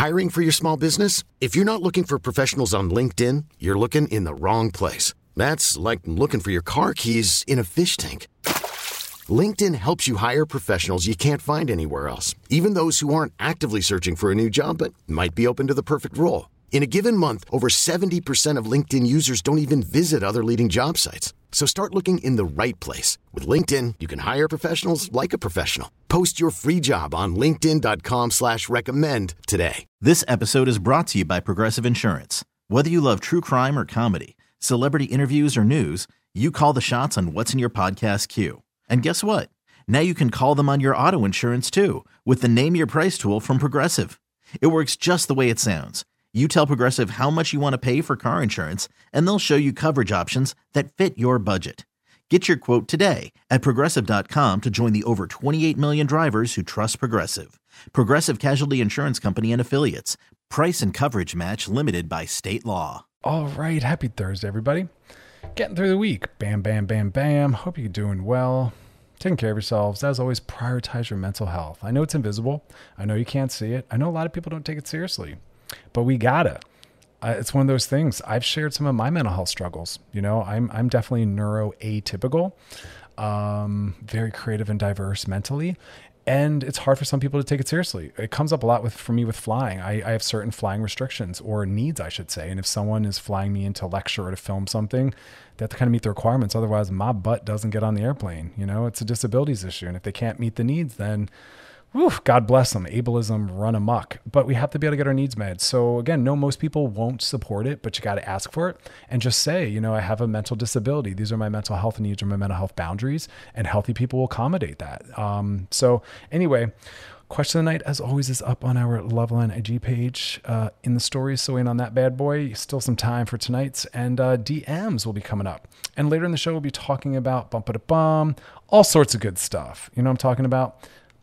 Hiring for your small business? If you're not looking for professionals on LinkedIn, you're looking in the wrong place. That's like looking for your car keys in a fish tank. LinkedIn helps you hire professionals you can't find anywhere else, even those who aren't actively searching for a new job but might be open to the perfect role. In a given month, over 70% of LinkedIn users don't even visit other leading job sites. So start looking in the right place. With LinkedIn, you can hire professionals like a professional. Post your free job on linkedin.com/recommend today. This episode is brought to you by Progressive Insurance. Whether you love true crime or comedy, celebrity interviews or news, you call the shots on what's in your podcast queue. And guess what? Now you can call them on your auto insurance too with the Name Your Price tool from Progressive. It works just the way it sounds. You tell Progressive how much you want to pay for car insurance, and they'll show you coverage options that fit your budget. Get your quote today at Progressive.com to join the over 28 million drivers who trust Progressive. Progressive Casualty Insurance Company and Affiliates. Price and coverage match limited by state law. All right. Happy Thursday, everybody. Getting through the week. Bam, bam, bam, bam. Hope you're doing well. Taking care of yourselves. As always, prioritize your mental health. I know it's invisible. I know you can't see it. I know a lot of people don't take it seriously. But we gotta. It's one of those things. I've shared some of my mental health struggles. You know, I'm definitely neuroatypical, very creative and diverse mentally. And it's hard for some people to take it seriously. It comes up a lot for me with flying. I have certain flying restrictions, or needs, I should say. And if someone is flying me in to lecture or to film something, they have to kind of meet the requirements. Otherwise, my butt doesn't get on the airplane. You know, it's a disabilities issue. And if they can't meet the needs, then God bless them. Ableism run amok. But we have to be able to get our needs met. So again, no, most people won't support it, but you got to ask for it and just say, you know, I have a mental disability. These are my mental health needs or my mental health boundaries, and healthy people will accommodate that. So anyway, question of the night, as always, is up on our Loveline IG page in the stories. So in on that bad boy, still some time for tonight's, and DMs will be coming up. And later in the show, we'll be talking about bum, all sorts of good stuff. You know what I'm talking about?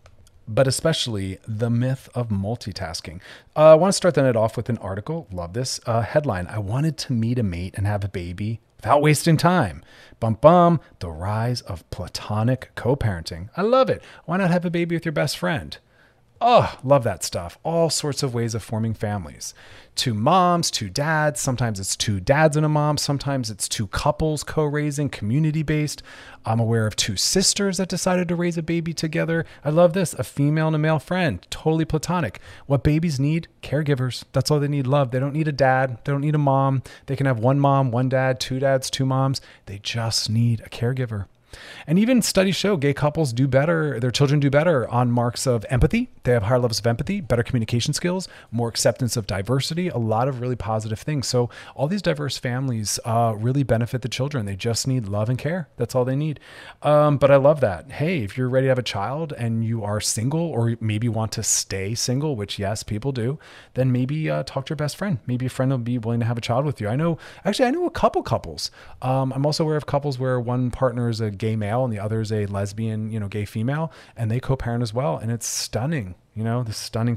But especially the myth of multitasking. I want to start the night off with an article. Love this headline. I wanted to meet a mate and have a baby without wasting time. The rise of platonic co-parenting. I love it. Why not have a baby with your best friend? Oh, love that stuff. All sorts of ways of forming families. 2 moms, 2 dads. Sometimes it's 2 dads and a mom. Sometimes it's 2 couples co-raising, community-based. I'm aware of 2 sisters that decided to raise a baby together. I love this. A female and a male friend. Totally platonic. What babies need? Caregivers. That's all they need. Love. They don't need a dad. They don't need a mom. They can have 1 mom, 1 dad, 2 dads, 2 moms. They just need a caregiver. And even studies show gay couples do better, their children do better on marks of empathy. They have higher levels of empathy, better communication skills, more acceptance of diversity, a lot of really positive things. So all these diverse families really benefit the children. They just need love and care. That's all they need. But I love that. Hey, if you're ready to have a child and you are single, or maybe want to stay single, which yes, people do, then maybe talk to your best friend. Maybe a friend will be willing to have a child with you. I know a couple couples. I'm also aware of couples where one partner is a gay male and the other is a lesbian, gay female, and they co-parent as well. And it's stunning. This stunning.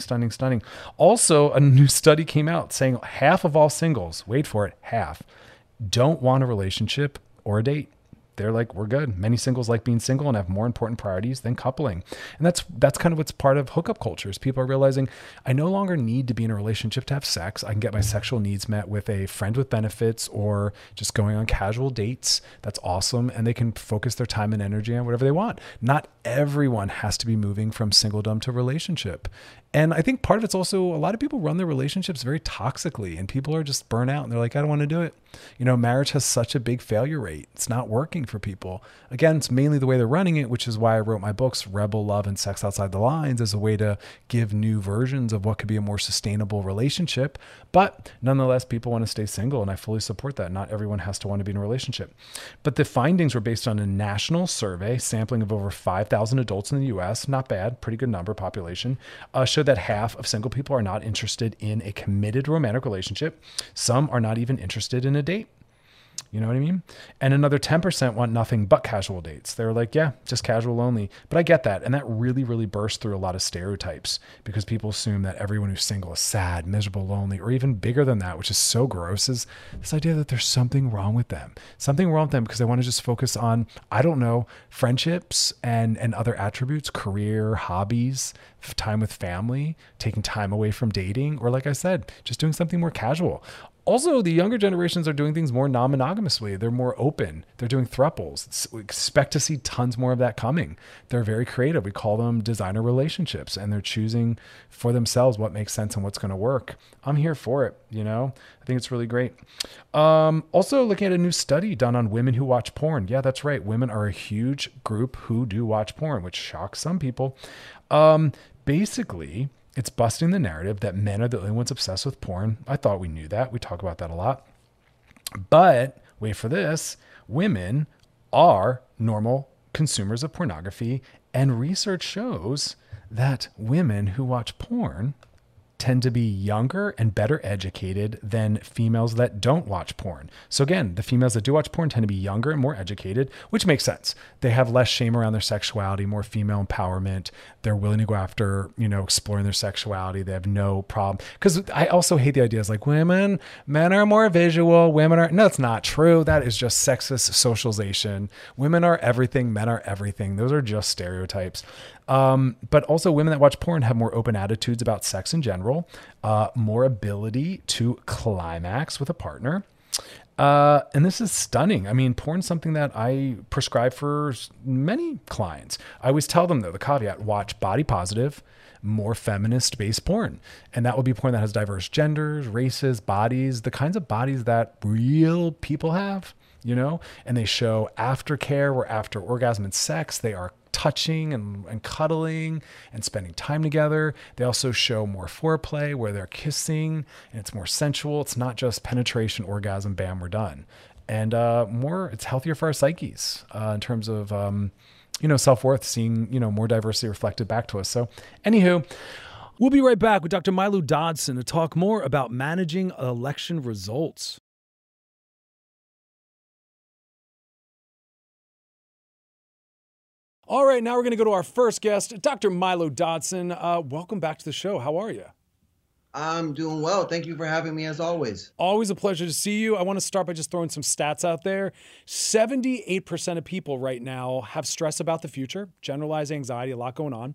Also, a new study came out saying half of all singles, wait for it, half, don't want a relationship or a date. They're like, we're good. Many singles like being single and have more important priorities than coupling. And that's kind of what's part of hookup culture is people are realizing I no longer need to be in a relationship to have sex. I can get my sexual needs met with a friend with benefits or just going on casual dates. That's awesome. And they can focus their time and energy on whatever they want. Not everyone has to be moving from singledom to relationship. And I think part of it's also a lot of people run their relationships very toxically and people are just burnt out and they're like, I don't want to do it. Marriage has such a big failure rate. It's not working for people. Again, it's mainly the way they're running it, which is why I wrote my books, Rebel, Love, and Sex Outside the Lines, as a way to give new versions of what could be a more sustainable relationship. But nonetheless, people want to stay single and I fully support that. Not everyone has to want to be in a relationship. But the findings were based on a national survey, sampling of over 5,000 adults in the US, not bad, pretty good number population, showed that half of single people are not interested in a committed romantic relationship. Some are not even interested in a date. You know what I mean? And another 10% want nothing but casual dates. They're like, yeah, just casual only. But I get that. And that really, really bursts through a lot of stereotypes because people assume that everyone who's single is sad, miserable, lonely, or even bigger than that, which is so gross, is this idea that there's something wrong with them. Something wrong with them because they want to just focus on, I don't know, friendships and other attributes, career, hobbies, time with family, taking time away from dating, or like I said, just doing something more casual. Also, the younger generations are doing things more non-monogamously. They're more open. They're doing thruples. We expect to see tons more of that coming. They're very creative. We call them designer relationships, and they're choosing for themselves what makes sense and what's going to work. I'm here for it. I think it's really great. Also looking at a new study done on women who watch porn. Yeah, that's right. Women are a huge group who do watch porn, which shocks some people. Basically, it's busting the narrative that men are the only ones obsessed with porn. I thought we knew that. We talk about that a lot. But wait for this. Women are normal consumers of pornography, and research shows that women who watch porn tend to be younger and better educated than females that don't watch porn. So again, the females that do watch porn tend to be younger and more educated, which makes sense. They have less shame around their sexuality, more female empowerment. They're willing to go after, exploring their sexuality. They have no problem. Because I also hate the ideas like men are more visual, no, it's not true. That is just sexist socialization. Women are everything, men are everything. Those are just stereotypes. But also women that watch porn have more open attitudes about sex in general, more ability to climax with a partner. And this is stunning. I mean, porn's something that I prescribe for many clients. I always tell them though, the caveat, watch body positive, more feminist based porn. And that will be porn that has diverse genders, races, bodies, the kinds of bodies that real people have, and they show aftercare where after orgasm and sex, they are touching and cuddling and spending time together. They also show more foreplay where they're kissing and it's more sensual. It's not just penetration, orgasm, bam, we're done. And it's healthier for our psyches in terms of, self-worth, seeing, more diversity reflected back to us. So anywho, we'll be right back with Dr. Milo Dodson to talk more about managing election results. All right, now we're going to go to our first guest, Dr. Milo Dodson. Welcome back to the show. How are you? I'm doing well. Thank you for having me as always. Always a pleasure to see you. I want to start by just throwing some stats out there. 78% of people right now have stress about the future, generalized anxiety, a lot going on.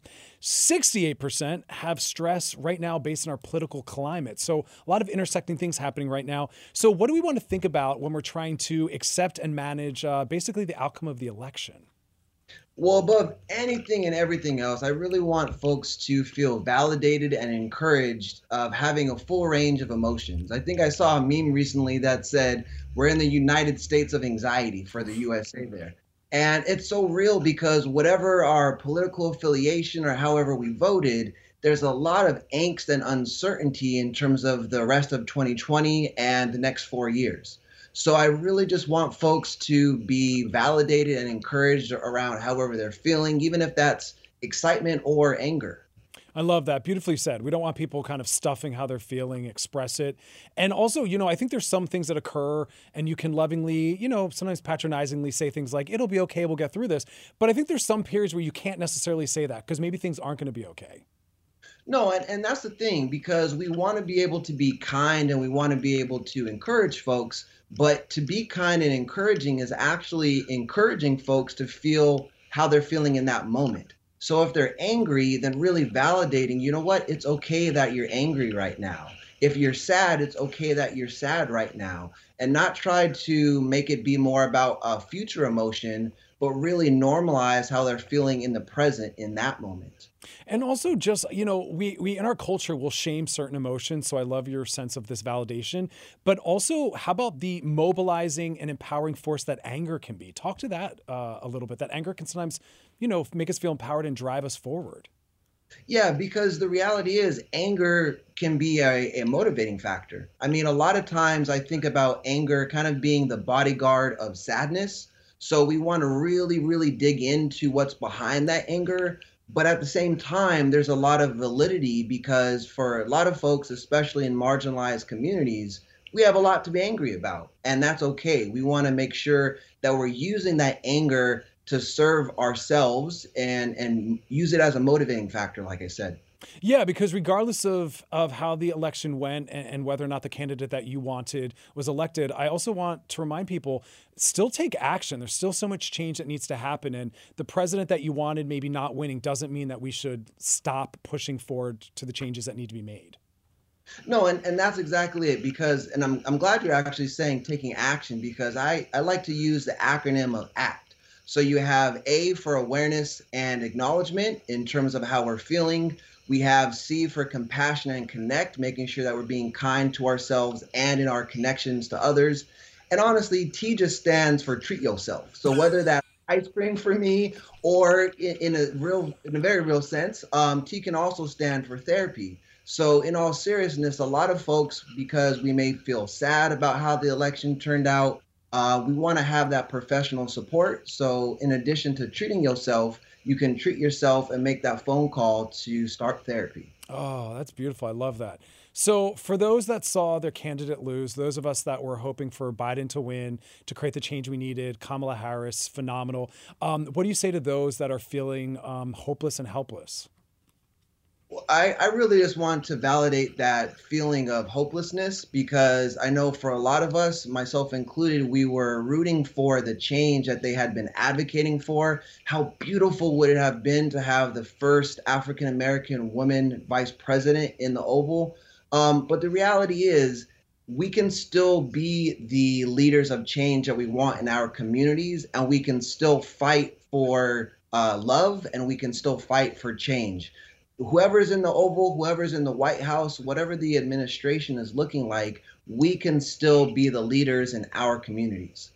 68% have stress right now based on our political climate. So a lot of intersecting things happening right now. So what do we want to think about when we're trying to accept and manage basically the outcome of the election? Well, above anything and everything else, I really want folks to feel validated and encouraged of having a full range of emotions. I think I saw a meme recently that said, we're in the United States of anxiety for the USA there. And it's so real because whatever our political affiliation or however we voted, there's a lot of angst and uncertainty in terms of the rest of 2020 and the next 4 years. So I really just want folks to be validated and encouraged around however they're feeling, even if that's excitement or anger. I love that. Beautifully said. We don't want people kind of stuffing how they're feeling, express it. And also, I think there's some things that occur and you can lovingly, sometimes patronizingly say things like, it'll be okay, we'll get through this. But I think there's some periods where you can't necessarily say that because maybe things aren't going to be okay. No, and that's the thing, because we want to be able to be kind and we want to be able to encourage folks. But to be kind and encouraging is actually encouraging folks to feel how they're feeling in that moment. So if they're angry, then really validating, you know what, it's okay that you're angry right now. If you're sad, it's okay that you're sad right now. And not try to make it be more about a future emotion, but really normalize how they're feeling in the present in that moment. And also just, we in our culture will shame certain emotions. So I love your sense of this validation. But also, how about the mobilizing and empowering force that anger can be? Talk to that a little bit. That anger can sometimes, make us feel empowered and drive us forward. Yeah, because the reality is anger can be a motivating factor. I mean, a lot of times I think about anger kind of being the bodyguard of sadness. So we want to really, really dig into what's behind that anger. But at the same time, there's a lot of validity because for a lot of folks, especially in marginalized communities, we have a lot to be angry about, and that's okay. We want to make sure that we're using that anger to serve ourselves and use it as a motivating factor, like I said. Yeah, because regardless of how the election went and whether or not the candidate that you wanted was elected, I also want to remind people, still take action. There's still so much change that needs to happen. And the president that you wanted maybe not winning doesn't mean that we should stop pushing forward to the changes that need to be made. No, and that's exactly it, because, and I'm glad you're actually saying taking action, because I like to use the acronym of ACT. So you have A for awareness and acknowledgement in terms of how we're feeling. We have C for compassion and connect, making sure that we're being kind to ourselves and in our connections to others. And honestly, T just stands for treat yourself. So whether that's ice cream for me or in a very real sense, T can also stand for therapy. So in all seriousness, a lot of folks, because we may feel sad about how the election turned out, we want to have that professional support. So in addition to treating yourself, you can treat yourself and make that phone call to start therapy. Oh, that's beautiful. I love that. So for those that saw their candidate lose, those of us that were hoping for Biden to win, to create the change we needed, Kamala Harris, phenomenal. What do you say to those that are feeling hopeless and helpless? Well, I really just want to validate that feeling of hopelessness, because I know for a lot of us, myself included, we were rooting for the change that they had been advocating for. How beautiful would it have been to have the first African-American woman vice president in the Oval? But the reality is, we can still be the leaders of change that we want in our communities, and we can still fight for love, and we can still fight for change. Whoever's in the Oval, whoever's in the White House, whatever the administration is looking like, we can still be the leaders in our communities.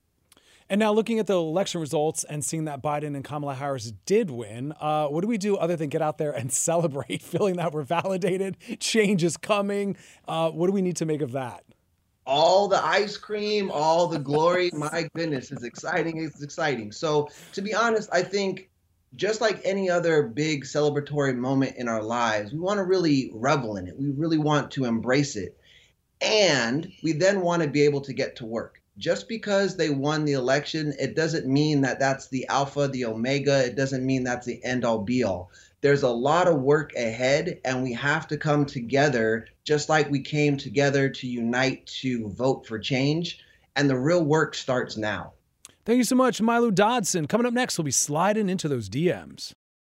And now looking at the election results and seeing that Biden and Kamala Harris did win, what do we do other than get out there and celebrate, feeling that we're validated, change is coming? What do we need to make of that? All the ice cream, all the glory, my goodness, it's exciting. It's exciting. So to be honest, I think just like any other big celebratory moment in our lives, we want to really revel in it. We really want to embrace it. And we then want to be able to get to work. Just because they won the election, it doesn't mean that that's the alpha, the omega. It doesn't mean that's the end all be all. There's a lot of work ahead, and we have to come together just like we came together to unite to vote for change. And the real work starts now. Thank you so much, Milo Dodson. Coming up next, we'll be sliding into those DMs.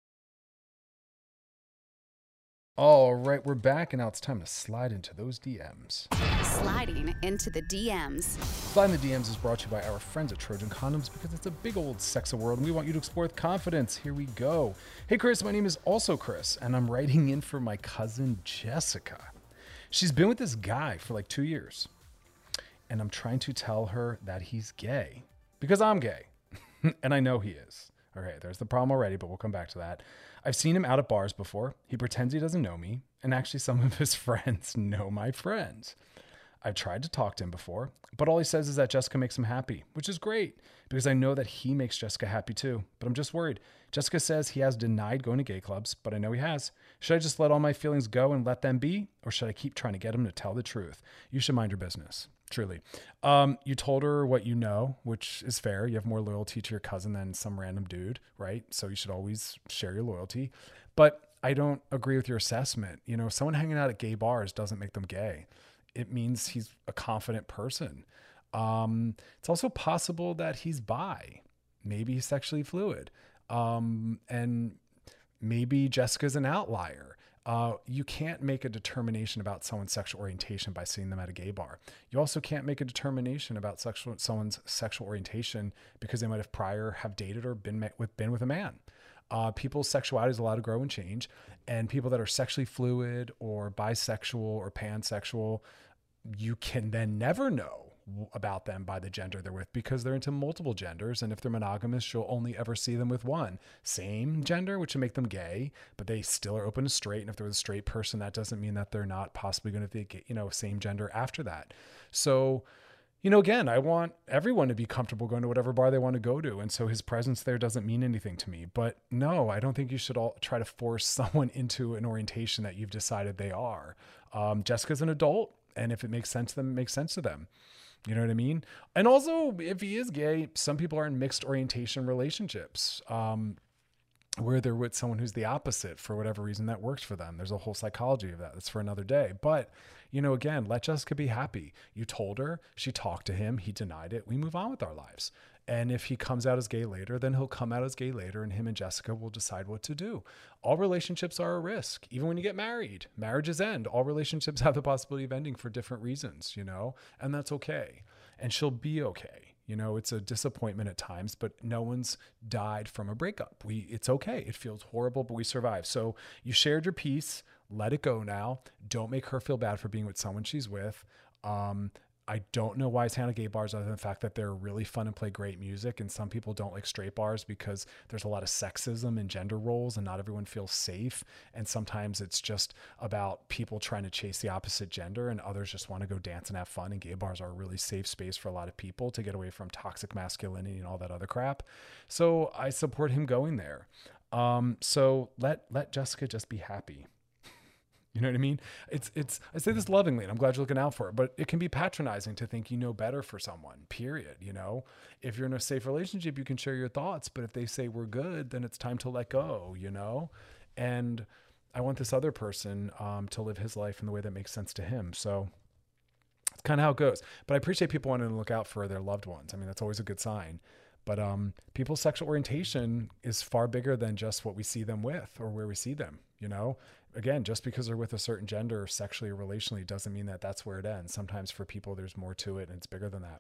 All right, we're back, and now it's time to slide into those DMs. Sliding into the DMs. Sliding the DMs is brought to you by our friends at Trojan Condoms, because it's a big old sexy world, and we want you to explore with confidence. Here we go. Hey, Chris, my name is also Chris, and I'm writing in for my cousin Jessica. She's been with this guy for like 2 years, and I'm trying to tell her that he's gay. Because I'm gay, and I know he is. Okay, there's the problem already, but we'll come back to that. I've seen him out at bars before. He pretends he doesn't know me, and actually some of his friends know my friends. I've tried to talk to him before, but all he says is that Jessica makes him happy, which is great, because I know that he makes Jessica happy too, but I'm just worried. Jessica says he has denied going to gay clubs, but I know he has. Should I just let all my feelings go and let them be, or should I keep trying to get him to tell the truth? You should mind your business. Truly. You told her what you know, which is fair. You have more loyalty to your cousin than some random dude, right? So you should always share your loyalty. But I don't agree with your assessment. You know, someone hanging out at gay bars doesn't make them gay. It means he's a confident person. It's also possible that he's bi. Maybe he's sexually fluid. And maybe Jessica's an outlier. You can't make a determination about someone's sexual orientation by seeing them at a gay bar. You also can't make a determination about someone's sexual orientation because they might have prior have dated or been with a man. People's sexuality is allowed to grow and change, and people that are sexually fluid or bisexual or pansexual, you can then never know about them by the gender they're with because they're into multiple genders. And if they're monogamous, you'll only ever see them with one same gender, which would make them gay, but they still are open to straight. And if they're a straight person, that doesn't mean that they're not possibly going to be, same gender after that. So, again, I want everyone to be comfortable going to whatever bar they want to go to. And so his presence there doesn't mean anything to me, but no, I don't think you should all try to force someone into an orientation that you've decided they are. Jessica's an adult. And if it makes sense to them, it makes sense to them. You know what I mean? And also, if he is gay, some people are in mixed orientation relationships, where they're with someone who's the opposite for whatever reason that works for them. There's a whole psychology of that. That's for another day. But, again, let Jessica be happy. You told her, she talked to him, he denied it. We move on with our lives. And if he comes out as gay later, then he'll come out as gay later, and him and Jessica will decide what to do. All relationships are a risk. Even when you get married, marriages end. All relationships have the possibility of ending for different reasons, and that's okay. And she'll be okay. It's a disappointment at times, but no one's died from a breakup. It's okay. It feels horrible, but we survived. So you shared your piece. Let it go now. Don't make her feel bad for being with someone she's with. I don't know why it's Hannah gay bars, other than the fact that they're really fun and play great music. And some people don't like straight bars because there's a lot of sexism and gender roles, and not everyone feels safe. And sometimes it's just about people trying to chase the opposite gender, and others just want to go dance and have fun. And gay bars are a really safe space for a lot of people to get away from toxic masculinity and all that other crap. So I support him going there. So let Jessica just be happy. You know what I mean? I say this lovingly, and I'm glad you're looking out for it, but it can be patronizing to think you know better for someone, period. If you're in a safe relationship, you can share your thoughts, but if they say we're good, then it's time to let go, and I want this other person to live his life in the way that makes sense to him. So it's kind of how it goes, but I appreciate people wanting to look out for their loved ones. I mean, that's always a good sign. But people's sexual orientation is far bigger than just what we see them with or where we see them, Again, just because they're with a certain gender sexually or relationally doesn't mean that that's where it ends. Sometimes for people, there's more to it and it's bigger than that,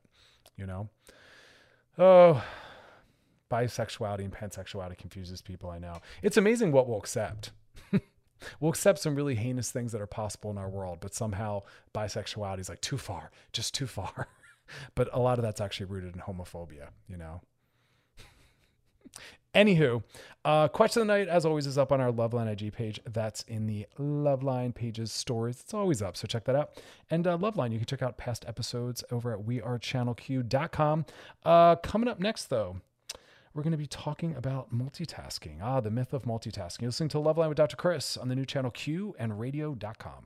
Oh, bisexuality and pansexuality confuses people, I know. It's amazing what we'll accept. We'll accept some really heinous things that are possible in our world, but somehow bisexuality is like too far, just too far. But a lot of that's actually rooted in homophobia, Anywho, question of the night, as always, is up on our Loveline IG page. That's in the Loveline pages stories. It's always up, so check that out. And Loveline, you can check out past episodes over at wearechannelq.com. Coming up next, though, we're going to be talking about multitasking. The myth of multitasking. You're listening to Loveline with Dr. Chris on the new channel Q and radio.com.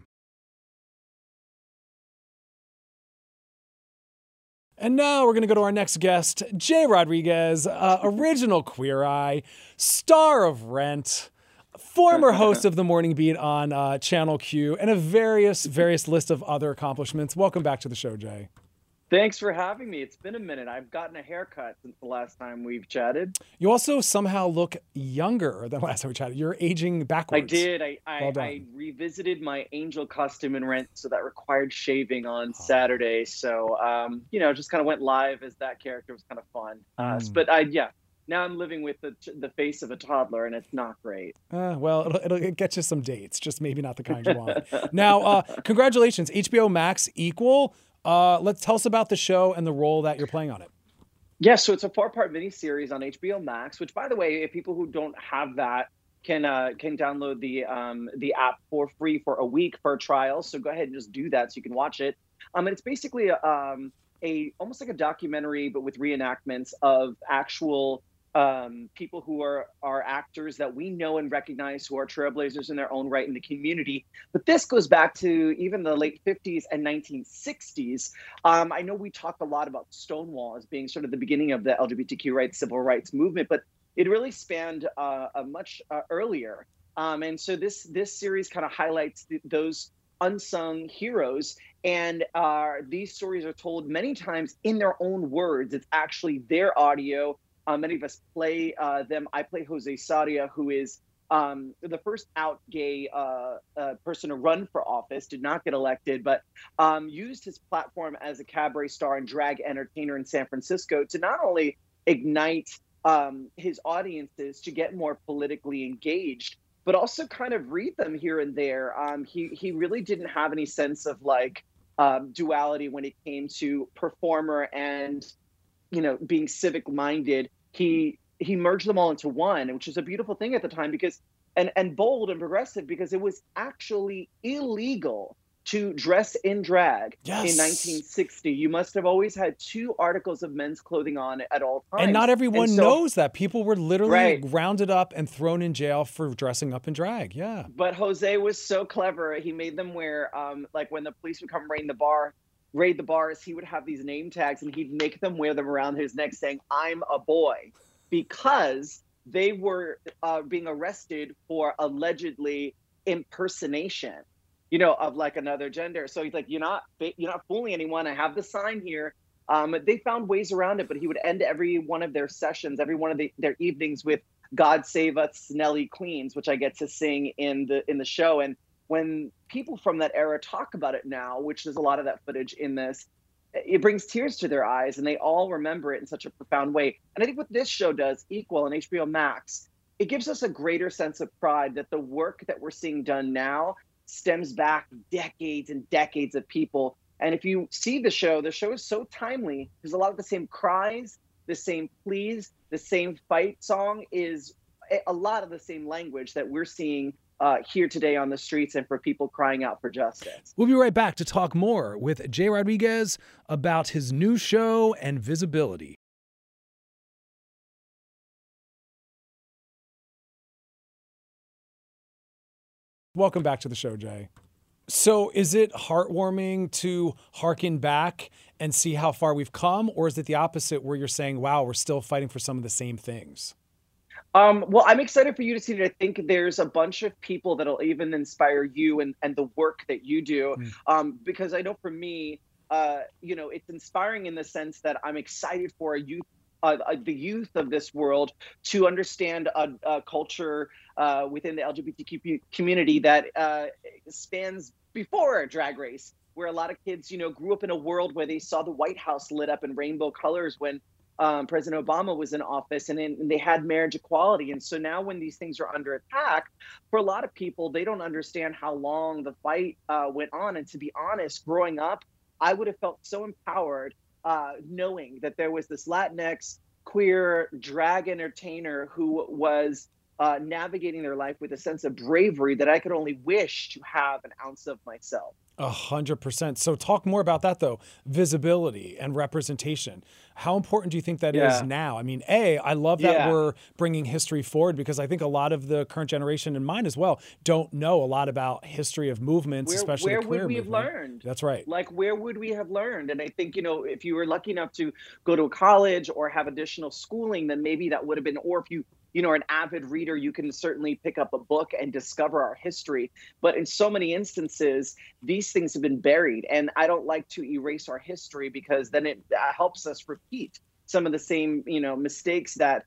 And now we're going to go to our next guest, Jay Rodriguez, original Queer Eye, star of Rent, former host of The Morning Beat on Channel Q, and a various list of other accomplishments. Welcome back to the show, Jay. Thanks for having me. It's been a minute. I've gotten a haircut since the last time we've chatted. You also somehow look younger than last time we chatted. You're aging backwards. I did. I revisited my angel costume in Rent, so that required shaving on Saturday. So, just kind of went live as that character. It was kind of fun. But now I'm living with the face of a toddler, and it's not great. Well, it'll get you some dates, just maybe not the kind you want. Now, congratulations, HBO Max Equal. Let's tell us about the show and the role that you're playing on it. Yeah, so it's a 4-part miniseries on HBO Max, which, by the way, if people who don't have that can download the app for free for a week for a trial. So go ahead and just do that so you can watch it. And it's basically almost like a documentary, but with reenactments of actual people who are actors that we know and recognize, who are trailblazers in their own right in the community. But this goes back to even the late 50s and 1960s. I know we talked a lot about Stonewall as being sort of the beginning of the LGBTQ rights, civil rights movement, but it really spanned much earlier. And so this series kind of highlights those unsung heroes. And these stories are told many times in their own words. It's actually their audio. Many of us play them. I play Jose Sarria, who is the first out gay person to run for office, did not get elected, but used his platform as a cabaret star and drag entertainer in San Francisco to not only ignite his audiences to get more politically engaged, but also kind of read them here and there. He really didn't have any sense of duality when it came to performer and being civic minded. He merged them all into one, which is a beautiful thing at the time, because and bold and progressive, because it was actually illegal to dress in drag Yes. in 1960, you must have always had 2 articles of men's clothing on at all times. And not everyone knows that. People were literally Right. rounded up and thrown in jail for dressing up in drag. Yeah. But Jose was so clever. He made them wear, like when the police would come raid the bars, he would have these name tags and he'd make them wear them around his neck saying, "I'm a boy," because they were being arrested for allegedly impersonation, of like another gender. So he's like, you're not fooling anyone. I have the sign here. They found ways around it, but he would end every one of their sessions, every one of their evenings with "God Save Us, Nelly Queens," which I get to sing in the show. And when people from that era talk about it now, which there's a lot of that footage in this, it brings tears to their eyes, and they all remember it in such a profound way. And I think what this show does, Equal on HBO Max, it gives us a greater sense of pride that the work that we're seeing done now stems back decades and decades of people. And if you see the show is so timely. There's a lot of the same cries, the same pleas, the same fight song is a lot of the same language that we're seeing here today on the streets and for people crying out for justice. We'll be right back to talk more with Jay Rodriguez about his new show and Visibility. Welcome back to the show, Jay. So is it heartwarming to harken back and see how far we've come, or is it the opposite where you're saying, wow, we're still fighting for some of the same things? Well, I'm excited for you to see it. I think there's a bunch of people that'll even inspire you and the work that you do. Because I know for me, it's inspiring in the sense that I'm excited for the youth of this world to understand a culture within the LGBTQ community that spans before Drag Race, where a lot of kids, grew up in a world where they saw the White House lit up in rainbow colors when President Obama was in office, and they had marriage equality. And so now when these things are under attack, for a lot of people, they don't understand how long the fight went on. And to be honest, growing up, I would have felt so empowered knowing that there was this Latinx queer drag entertainer who was navigating their life with a sense of bravery that I could only wish to have an ounce of myself. 100%. So talk more about that, though. Visibility and representation. How important do you think that is now? I mean, I love that we're bringing history forward, because I think a lot of the current generation, and mine as well, don't know a lot about history of movements, especially the queer movement. Where would we have learned? That's right. Like, where would we have learned? And I think, if you were lucky enough to go to a college or have additional schooling, then maybe that would have been, or if you are an avid reader, you can certainly pick up a book and discover our history. But in so many instances, these things have been buried. And I don't like to erase our history, because then it helps us repeat some of the same, mistakes that,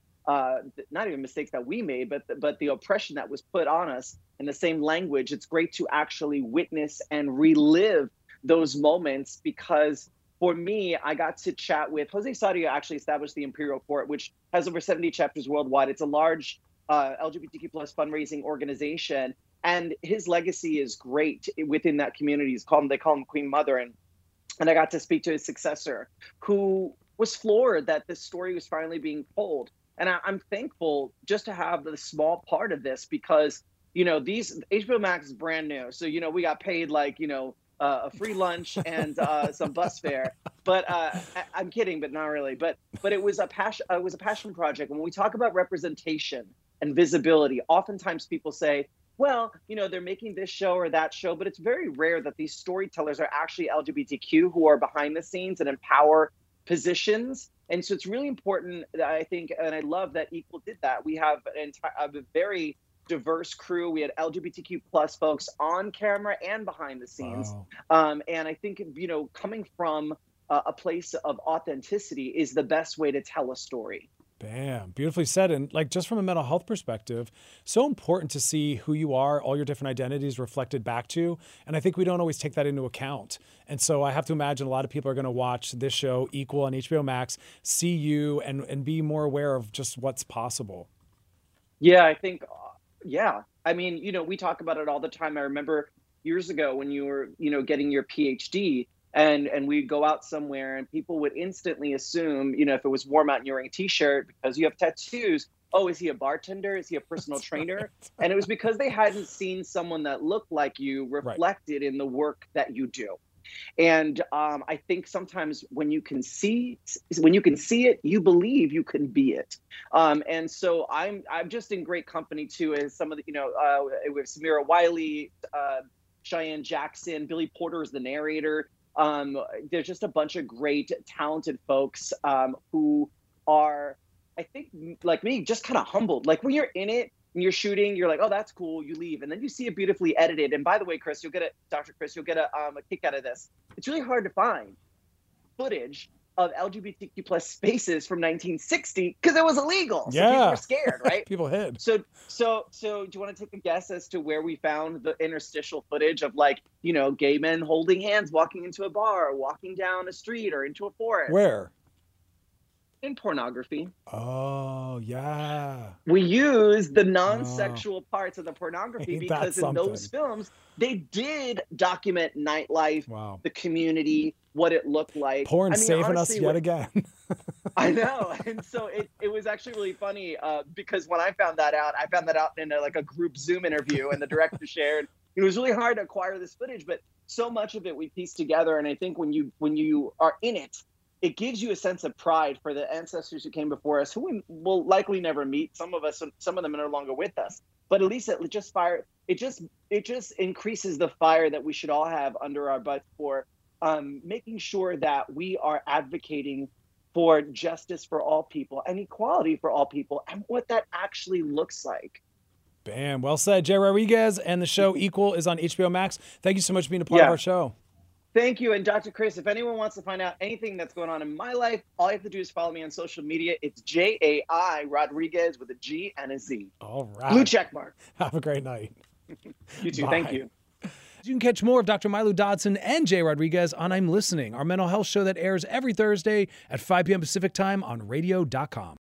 not even mistakes that we made, but the oppression that was put on us in the same language. It's great to actually witness and relive those moments, because for me, I got to chat with Jose Sadia. Actually established the Imperial Court, which has over 70 chapters worldwide. It's a large LGBTQ plus fundraising organization, and his legacy is great within that community. They call him Queen Mother, and I got to speak to his successor, who was floored that this story was finally being told. And I'm thankful just to have the small part of this, because these HBO Max is brand new, so we got paid a free lunch and some bus fare. But I'm kidding, but not really. But it was a passion. It was a passion project. When we talk about representation and visibility, oftentimes people say, well, they're making this show or that show, but it's very rare that these storytellers are actually LGBTQ who are behind the scenes and in power positions. And so it's really important, I think, and I love that Equal did that. We have a very diverse crew. We had LGBTQ plus folks on camera and behind the scenes. Wow. And I think, coming from a place of authenticity is the best way to tell a story. Bam. Beautifully said. And just from a mental health perspective, so important to see who you are, all your different identities reflected back to you. And I think we don't always take that into account. And so I have to imagine a lot of people are going to watch this show, Equal on HBO Max, see you and be more aware of just what's possible. Yeah, I think, I mean, we talk about it all the time. I remember years ago when you were, getting your PhD, and we'd go out somewhere and people would instantly assume, if it was warm out and you're wearing a t-shirt because you have tattoos, oh, is he a bartender? Is he a personal trainer? And it was because they hadn't seen someone that looked like you reflected in the work that you do. And I think sometimes when you can see it, you believe you can be it. And so I'm just in great company too, as some of the, with Samira Wiley, Cheyenne Jackson, Billy Porter is the narrator. There's just a bunch of great, talented folks who are, I think, like me, just kind of humbled. Like when you're in it and you're shooting, you're like, oh, that's cool. You leave. And then you see it beautifully edited. And by the way, Chris, Dr. Chris, you'll get a kick out of this. It's really hard to find footage of LGBTQ plus spaces from 1960 because it was illegal. So people were scared, right? People hid. So do you want to take a guess as to where we found the interstitial footage of, like, gay men holding hands, walking into a bar, or walking down a street, or into a forest? Where? In pornography. Oh, yeah. We use the non-sexual parts of the pornography because in those films, they did document nightlife, the community, what it looked like. Porn saving us yet again. I know. And so it was actually really funny because when I found that out in a group Zoom interview, and the director shared. It was really hard to acquire this footage, but so much of it we pieced together. And I think when you are in it, it gives you a sense of pride for the ancestors who came before us, who we will likely never meet. Some of them are no longer with us. But at least it just increases the fire that we should all have under our butts for making sure that we are advocating for justice for all people and equality for all people, and what that actually looks like. Bam. Well said. Jay Rodriguez, and the show Equal is on HBO Max. Thank you so much for being a part of our show. Thank you. And Dr. Chris, if anyone wants to find out anything that's going on in my life, all you have to do is follow me on social media. It's Jai Rodriguez with a G and a Z. All right. Blue check mark. Have a great night. You too. Bye. Thank you. You can catch more of Dr. Milo Dodson and Jay Rodriguez on I'm Listening, our mental health show that airs every Thursday at 5 p.m. Pacific time on radio.com.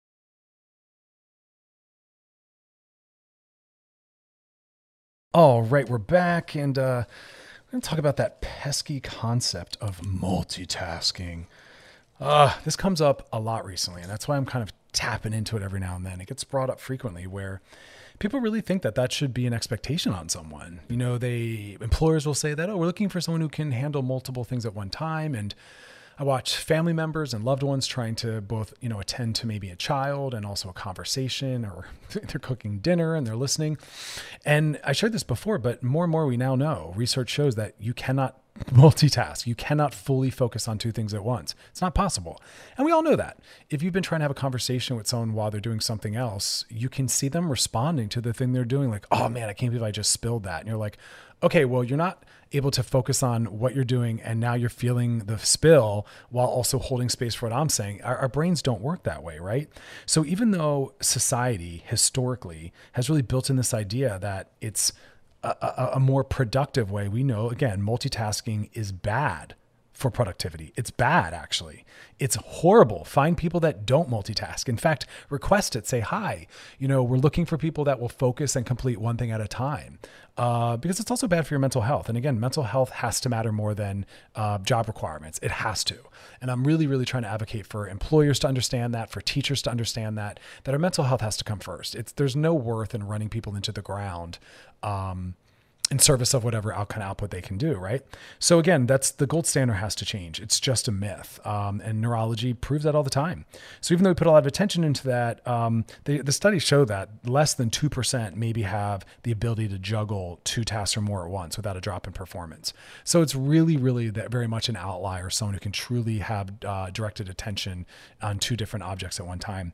All right, we're back, and we're going to talk about that pesky concept of multitasking. This comes up a lot recently, and that's why I'm kind of tapping into it every now and then. It gets brought up frequently where people really think that should be an expectation on someone. Employers will say that, we're looking for someone who can handle multiple things at one time. And I watch family members and loved ones trying to both, attend to maybe a child and also a conversation, or they're cooking dinner and they're listening. And I shared this before, but more and more we now know, research shows that you cannot multitask. You cannot fully focus on two things at once. It's not possible. And we all know that. If you've been trying to have a conversation with someone while they're doing something else, you can see them responding to the thing they're doing. Like, oh man, I can't believe I just spilled that. And you're like, okay, well, you're not able to focus on what you're doing, and now you're feeling the spill while also holding space for what I'm saying. Our brains don't work that way, right? So even though society historically has really built in this idea that it's a more productive way, we know, again, multitasking is bad for productivity. It's bad, actually. It's horrible. Find people that don't multitask. In fact, request it. Say, hi, we're looking for people that will focus and complete one thing at a time, because it's also bad for your mental health. And again, mental health has to matter more than job requirements. It has to. And I'm really, really trying to advocate for employers to understand that, for teachers to understand that our mental health has to come first. There's no worth in running people into the ground in service of whatever kind of output they can do, right? So again, that's the gold standard has to change. It's just a myth. And neurology proves that all the time. So even though we put a lot of attention into that, the studies show that less than 2% maybe have the ability to juggle two tasks or more at once without a drop in performance. So it's really, really very much an outlier, someone who can truly have directed attention on two different objects at one time.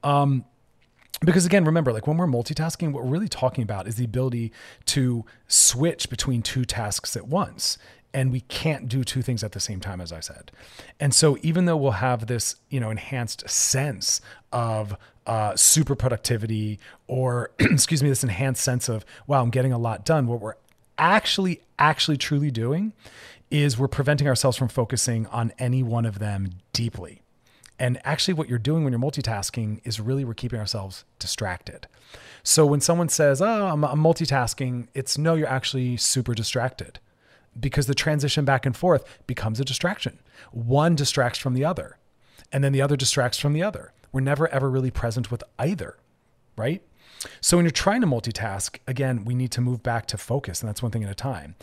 Because again, remember, like when we're multitasking, what we're really talking about is the ability to switch between two tasks at once. And we can't do two things at the same time, as I said. And so even though we'll have this, enhanced sense of super productivity, or this enhanced sense of, wow, I'm getting a lot done, what we're actually truly doing is we're preventing ourselves from focusing on any one of them deeply. And actually what you're doing when you're multitasking is really we're keeping ourselves distracted. So when someone says, oh, I'm multitasking, it's no, you're actually super distracted, because the transition back and forth becomes a distraction. One distracts from the other, and then the other distracts from the other. We're never, ever really present with either. right? So when you're trying to multitask, again, we need to move back to focus, and that's one thing at a time.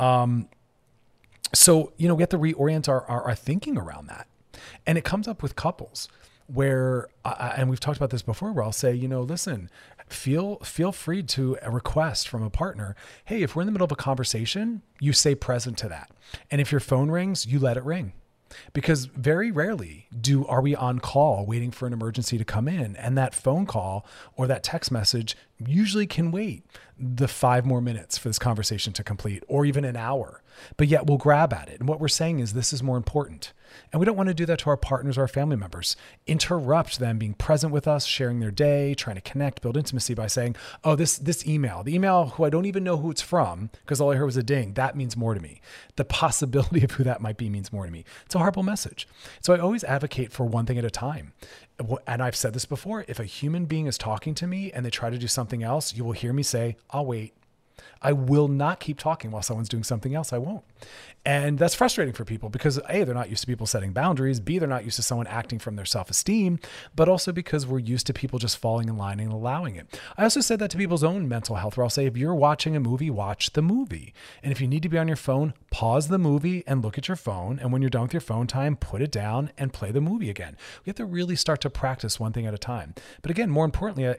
So, we have to reorient our thinking around that. And it comes up with couples where, and we've talked about this before, where I'll say, listen, feel free to request from a partner, hey, if we're in the middle of a conversation, you stay present to that. And if your phone rings, you let it ring. Because very rarely are we on call waiting for an emergency to come in, and that phone call or that text message usually can wait the 5 more minutes for this conversation to complete, or even an hour, but yet we'll grab at it. And what we're saying is this is more important. And we don't want to do that to our partners or our family members. Interrupt them being present with us, sharing their day, trying to connect, build intimacy by saying, oh, the email who I don't even know who it's from because all I heard was a ding, that means more to me. The possibility of who that might be means more to me. It's a horrible message. So I always advocate for one thing at a time. And I've said this before, if a human being is talking to me and they try to do something else, you will hear me say, I'll wait. I will not keep talking while someone's doing something else. I won't. And that's frustrating for people because A, they're not used to people setting boundaries. B, they're not used to someone acting from their self-esteem, but also because we're used to people just falling in line and allowing it. I also said that to people's own mental health, where I'll say, if you're watching a movie, watch the movie. And if you need to be on your phone, pause the movie and look at your phone. And when you're done with your phone time, put it down and play the movie again. We have to really start to practice one thing at a time. But again, more importantly,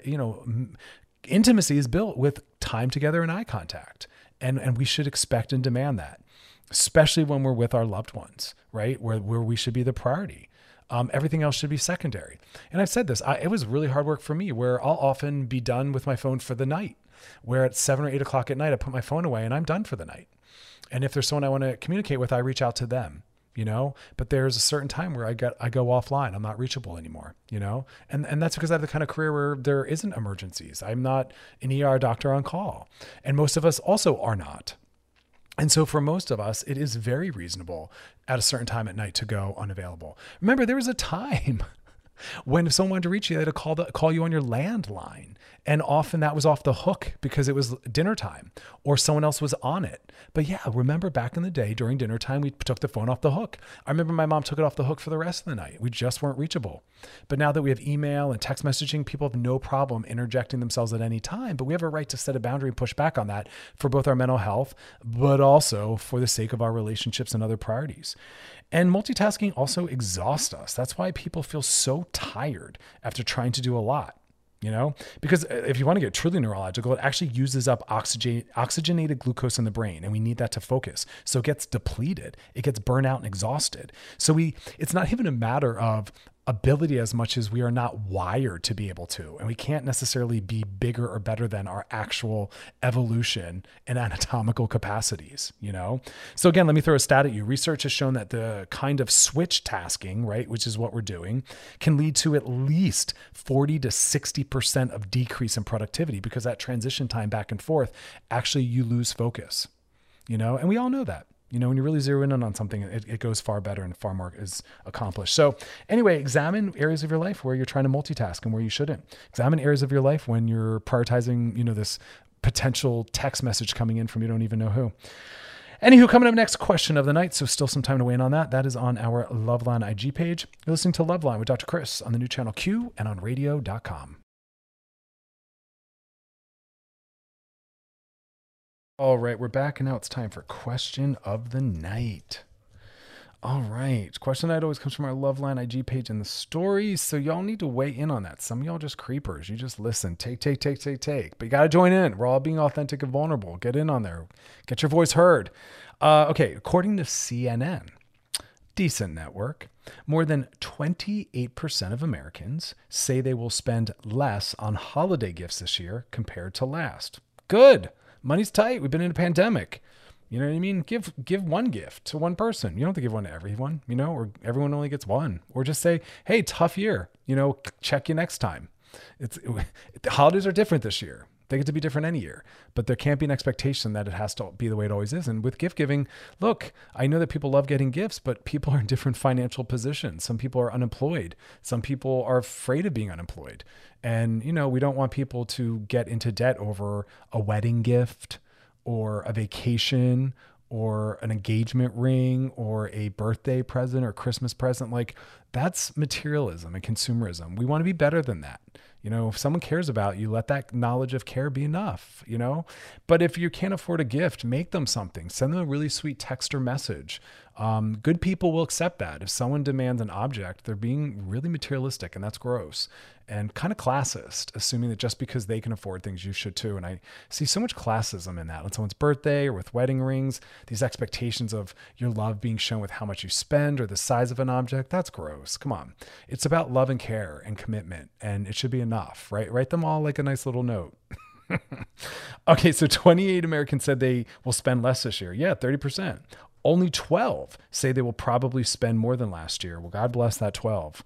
intimacy is built with time together and eye contact. And we should expect and demand that, especially when we're with our loved ones, right? Where we should be the priority. Everything else should be secondary. And I've said this, it was really hard work for me where I'll often be done with my phone for the night, where at 7 or 8 o'clock at night, I put my phone away and I'm done for the night. And if there's someone I want to communicate with, I reach out to them. But there's a certain time where I go offline. I'm not reachable anymore, and that's because I have the kind of career where there isn't emergencies. I'm not an ER doctor on call, and most of us also are not. And so for most of us, it is very reasonable at a certain time at night to go unavailable. Remember, there was a time when if someone wanted to reach you, they had to call you on your landline. And often that was off the hook because it was dinner time or someone else was on it. But yeah, remember back in the day during dinner time, we took the phone off the hook. I remember my mom took it off the hook for the rest of the night. We just weren't reachable. But now that we have email and text messaging, people have no problem interjecting themselves at any time. But we have a right to set a boundary and push back on that for both our mental health, but also for the sake of our relationships and other priorities. And multitasking also exhausts us. That's why people feel so tired after trying to do a lot. Because if you want to get truly neurological, it actually uses up oxygenated glucose in the brain, and we need that to focus. So it gets depleted, it gets burnt out and exhausted. So it's not even a matter of ability as much as we are not wired to be able to, and we can't necessarily be bigger or better than our actual evolution and anatomical capacities, So again, let me throw a stat at you. Research has shown that the kind of switch tasking, right, which is what we're doing, can lead to at least 40 to 60% of decrease in productivity because that transition time back and forth, actually you lose focus, and we all know that. When you really zero in on something, it goes far better and far more is accomplished. So anyway, examine areas of your life where you're trying to multitask and where you shouldn't. Examine areas of your life when you're prioritizing, this potential text message coming in from you don't even know who. Anywho, coming up next, question of the night. So still some time to weigh in on that. That is on our Loveline IG page. You're listening to Loveline with Dr. Chris on the new channel Q and on radio.com. All right, we're back, and now it's time for question of the night. All right, question of the night always comes from our Loveline IG page in the stories, so y'all need to weigh in on that. Some of y'all just creepers. You just listen, take. But you got to join in. We're all being authentic and vulnerable. Get in on there. Get your voice heard. Okay, according to CNN, decent network, more than 28% of Americans say they will spend less on holiday gifts this year compared to last. Good. Money's tight. We've been in a pandemic. You know what I mean? Give one gift to one person. You don't have to give one to everyone, or everyone only gets one. Or just say, hey, tough year. Check you next time. The holidays are different this year. They get to be different any year, but there can't be an expectation that it has to be the way it always is. And with gift giving, look, I know that people love getting gifts, but people are in different financial positions. Some people are unemployed. Some people are afraid of being unemployed. And, we don't want people to get into debt over a wedding gift or a vacation or an engagement ring or a birthday present or Christmas present. Like, that's materialism and consumerism. We want to be better than that. You know, if someone cares about you, let that knowledge of care be enough, you know? But if you can't afford a gift, make them something. Send them a really sweet text or message. Good people will accept that. If someone demands an object, they're being really materialistic, and that's gross and kind of classist, assuming that just because they can afford things, you should too. And I see so much classism in that. On someone's birthday or with wedding rings, these expectations of your love being shown with how much you spend or the size of an object, that's gross. Come on. It's about love and care and commitment, and it should be enough, right? Write them all like a nice little note. Okay, so 28 Americans said they will spend less this year. Yeah, 30%. Only 12 say they will probably spend more than last year. Well, God bless that 12.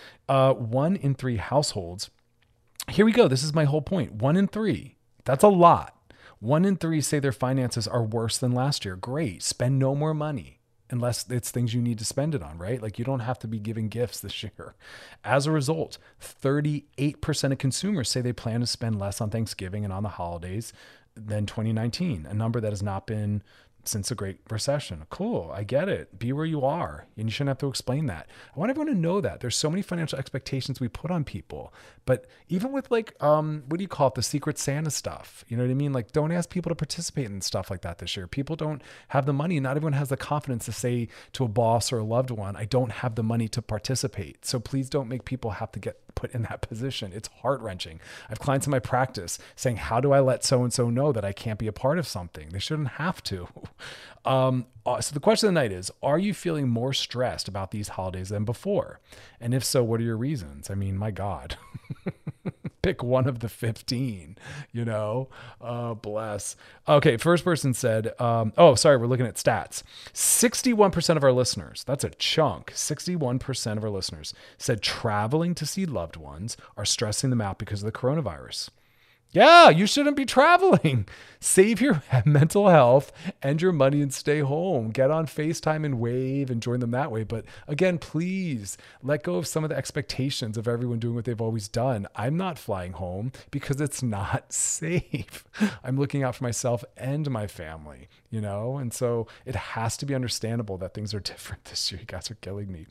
1 in 3 households. Here we go. This is my whole point. 1 in 3. That's a lot. 1 in 3 say their finances are worse than last year. Great. Spend no more money unless it's things you need to spend it on, right? Like, you don't have to be giving gifts this year. As a result, 38% of consumers say they plan to spend less on Thanksgiving and on the holidays than 2019, a number that has not been since the Great Recession. Cool. I get it. Be where you are. And you shouldn't have to explain that. I want everyone to know that there's so many financial expectations we put on people, but even with like, what do you call it? The Secret Santa stuff. You know what I mean? Like, don't ask people to participate in stuff like that this year. People don't have the money. Not everyone has the confidence to say to a boss or a loved one, I don't have the money to participate. So please don't make people have to get put in that position. It's heart-wrenching. I have clients in my practice saying, how do I let so-and-so know that I can't be a part of something? They shouldn't have to. So the question of the night is, are you feeling more stressed about these holidays than before? And if so, what are your reasons? I mean, my God, pick one of the 15, you know, bless. Okay. First person said, we're looking at stats. 61% of our listeners, that's a chunk. 61% of our listeners said traveling to see loved ones are stressing them out because of the coronavirus. Yeah, you shouldn't be traveling. Save your mental health and your money and stay home. Get on FaceTime and wave and join them that way. But again, please let go of some of the expectations of everyone doing what they've always done. I'm not flying home because it's not safe. I'm looking out for myself and my family, you know? And so it has to be understandable that things are different this year. You guys are killing me.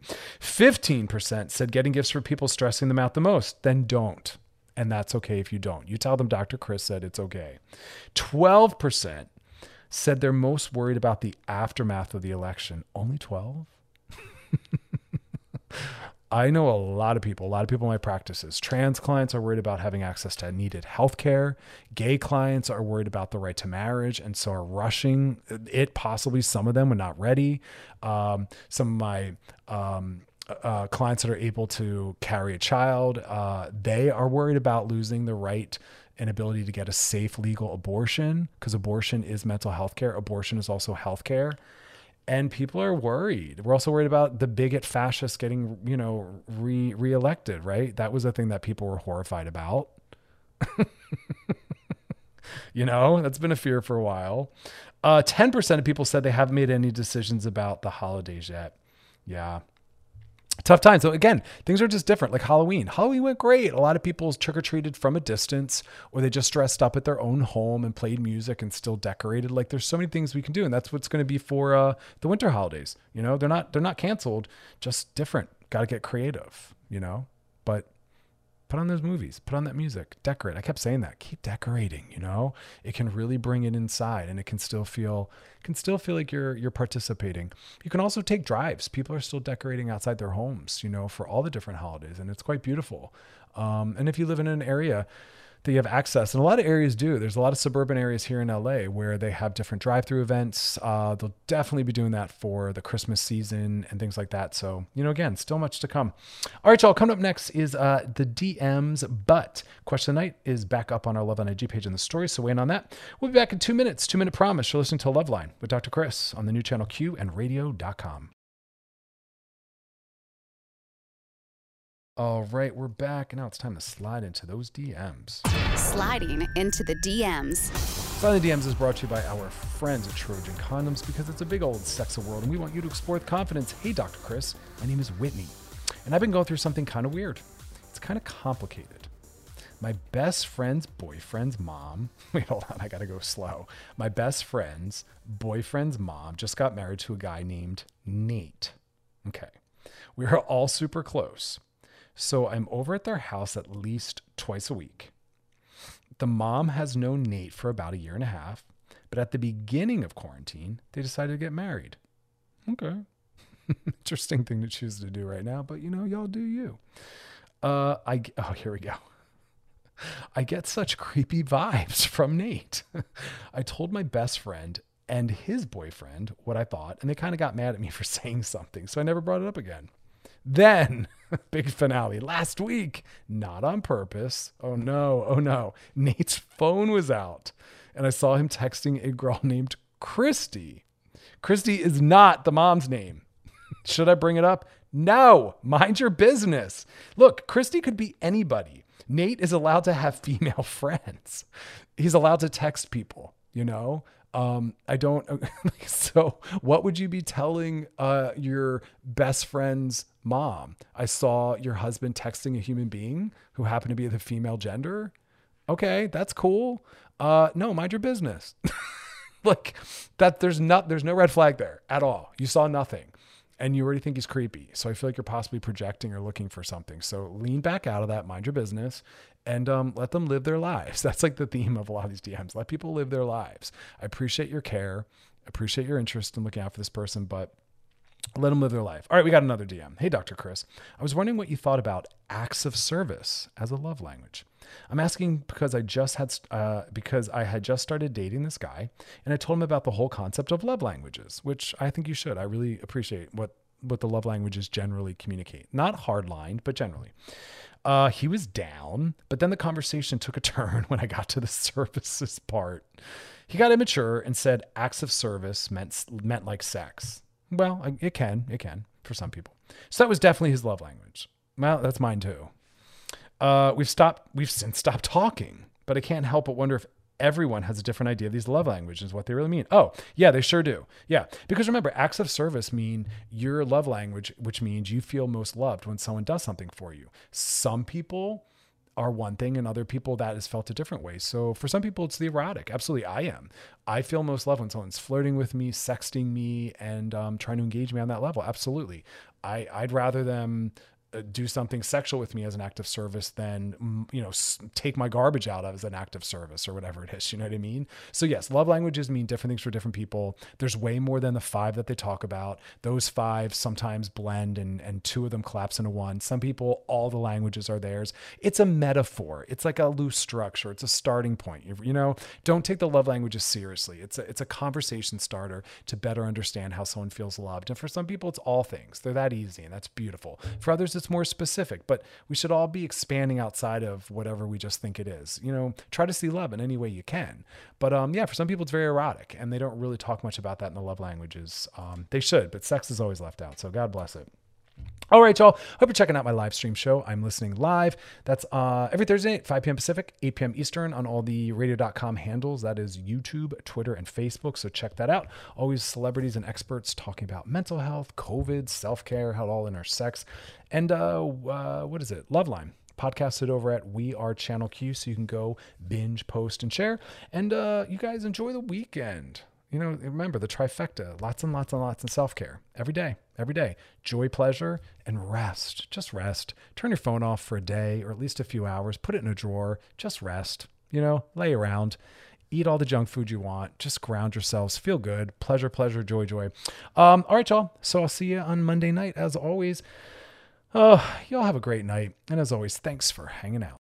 15% said getting gifts for people stressing them out the most. Then don't. And that's okay if you don't. You tell them Dr. Chris said it's okay. 12% said they're most worried about the aftermath of the election. Only 12? I know a lot of people in my practices. Trans clients are worried about having access to needed healthcare. Gay clients are worried about the right to marriage and so are rushing it. Possibly some of them are not ready. Some of my clients that are able to carry a child, they are worried about losing the right and ability to get a safe legal abortion, because abortion is mental health care. Abortion is also health care. And people are worried. We're also worried about the bigot fascists getting, reelected, right? That was a thing that people were horrified about. That's been a fear for a while. 10% of people said they haven't made any decisions about the holidays yet. Yeah. Tough time. So again, things are just different. Like Halloween. Halloween went great. A lot of people trick-or-treated from a distance, or they just dressed up at their own home and played music and still decorated. Like, there's so many things we can do. And that's what's going to be for the winter holidays. They're not canceled, just different. Got to get creative, but put on those movies, put on that music, decorate. I kept saying that, keep decorating, it can really bring it inside, and it can still feel like you're participating. You can also take drives. People are still decorating outside their homes, for all the different holidays, and it's quite beautiful. And if you live in an area that you have access, and a lot of areas do. There's a lot of suburban areas here in LA where they have different drive-through events. They'll definitely be doing that for the Christmas season and things like that. So, again, still much to come. All right, y'all, coming up next is the DMs, but question of the night is back up on our Love Line IG page in the story, so wait on that. We'll be back in 2 minutes. 2-minute promise. You're listening to Love Line with Dr. Chris on the new channel Q and radio.com. All right, we're back. Now it's time to slide into those DMs. Sliding into the DMs. Sliding the DMs is brought to you by our friends at Trojan Condoms, because it's a big old sex world and we want you to explore with confidence. Hey, Dr. Chris, my name is Whitney, and I've been going through something kind of weird. It's kind of complicated. My best friend's boyfriend's mom. Wait, hold on. I got to go slow. My best friend's boyfriend's mom just got married to a guy named Nate. Okay. We are all super close. So I'm over at their house at least twice a week. The mom has known Nate for about 1.5 years, but at the beginning of quarantine, they decided to get married. Okay. Interesting thing to choose to do right now, but y'all do you. Here we go. I get such creepy vibes from Nate. I told my best friend and his boyfriend what I thought, and they kind of got mad at me for saying something, so I never brought it up again. Then, big finale, last week, not on purpose. Oh no. Nate's phone was out, and I saw him texting a girl named Christy. Christy is not the mom's name. Should I bring it up? No, mind your business. Look, Christy could be anybody. Nate is allowed to have female friends. He's allowed to text people, I don't. So what would you be telling your best friend's mom? I saw your husband texting a human being who happened to be the female gender. Okay, that's cool. No, mind your business. Like that. There's no red flag there at all. You saw nothing. And you already think he's creepy. So I feel like you're possibly projecting or looking for something. So lean back out of that, mind your business, and let them live their lives. That's like the theme of a lot of these DMs. Let people live their lives. I appreciate your care. I appreciate your interest in looking out for this person, but let them live their life. All right, we got another DM. Hey, Dr. Chris. I was wondering what you thought about acts of service as a love language. I'm asking because I had just started dating this guy, and I told him about the whole concept of love languages, which I think you should. I really appreciate what the love languages generally communicate. Not hardlined, but generally. He was down, but then the conversation took a turn when I got to the services part. He got immature and said acts of service meant like sex. Well, it can for some people. So that was definitely his love language. Well, that's mine too. We've since stopped talking, but I can't help but wonder if everyone has a different idea of these love languages, what they really mean. Oh, yeah, they sure do. Yeah. Because remember, acts of service mean your love language, which means you feel most loved when someone does something for you. Some people are one thing, and other people that is felt a different way. So for some people, it's the erotic. Absolutely, I am. I feel most loved when someone's flirting with me, sexting me, and trying to engage me on that level. Absolutely. I'd rather them do something sexual with me as an act of service than, take my garbage out as an act of service or whatever it is. You know what I mean? So yes, love languages mean different things for different people. There's way more than the 5 that they talk about. Those 5 sometimes blend and 2 of them collapse into one. Some people, all the languages are theirs. It's a metaphor. It's like a loose structure. It's a starting point. Don't take the love languages seriously. It's a conversation starter to better understand how someone feels loved. And for some people, it's all things. They're that easy, and that's beautiful. For others, it's more specific, but we should all be expanding outside of whatever we just think it is. Try to see love in any way you can. But for some people it's very erotic, and they don't really talk much about that in the love languages. They should, but sex is always left out. So God bless it. All right, y'all. Hope you're checking out my live stream show. I'm listening live. That's every Thursday at 5 p.m. Pacific, 8 p.m. Eastern on all the radio.com handles. That is YouTube, Twitter, and Facebook. So check that out. Always celebrities and experts talking about mental health, COVID, self-care, how it all intersects. And what is it? Loveline. Podcasted over at We Are Channel Q. So you can go binge, post, and share. And you guys enjoy the weekend. Remember the trifecta, lots and lots and lots of self-care every day, joy, pleasure, and rest. Just rest. Turn your phone off for a day or at least a few hours. Put it in a drawer. Just rest, lay around, eat all the junk food you want. Just ground yourselves. Feel good. Pleasure, pleasure, joy, joy. All right, y'all. So I'll see you on Monday night as always. Y'all have a great night. And as always, thanks for hanging out.